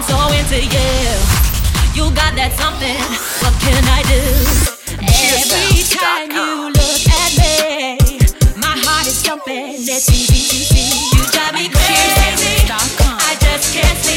so into you. You got that something. What can I do? Every time you look at me, my heart is jumping. It's easy to see. You drive me crazy. I just can't.